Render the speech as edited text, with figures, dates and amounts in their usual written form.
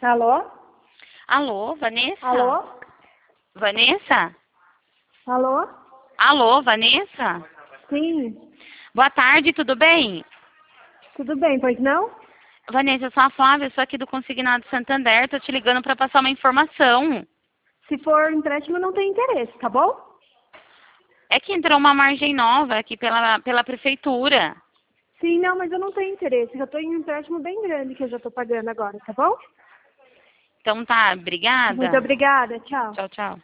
Alô? Alô, Vanessa? Alô? Vanessa? Alô? Alô, Vanessa? Sim, Boa tarde, tudo bem? tudo bem, pois não? Vanessa, eu sou a Flávia, eu sou aqui do Consignado Santander, tô te ligando para passar uma informação. Se for empréstimo, não tem interesse, tá bom? É que entrou uma margem nova aqui pela prefeitura. Sim, não, mas eu não tenho interesse. Eu tô em um empréstimo bem grande que eu já tô pagando agora, tá bom? Então tá, Muito obrigada. obrigada, tchau. Tchau, tchau.